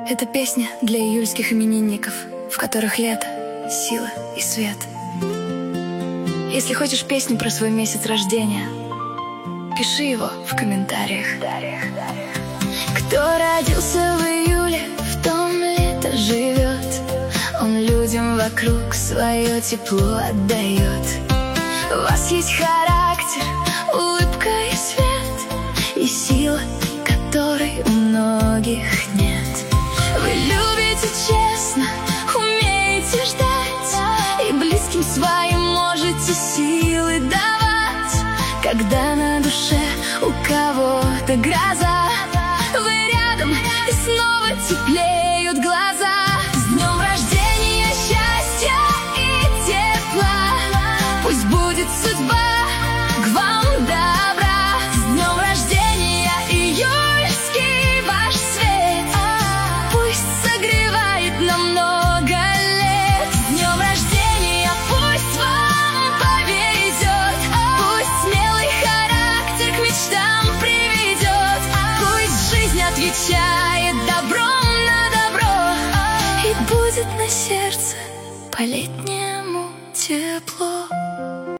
Это песня для июльских именинников, в которых лето, сила и свет. Если хочешь песню про свой месяц рождения, пиши его в комментариях. Кто родился в июле, в том лето живет. Он людям вокруг свое тепло отдает. У вас есть характер, улыбка и свет, и сила, которой у многих нет. Вы любите честно, умеете ждать, и близким своим можете силы давать. Когда на душе у кого-то гроза, вы рядом, и снова теплеют глаза. С днем рождения счастья и тепла, пусть будет судьба к вам добра. С днем рождения июльский ваш свет, пусть согревает на много лет. С днем рождения пусть вам повезет, пусть смелый характер к мечтам приведет, пусть жизнь отвечает добром на добро, и будет на сердце по-летнему тепло.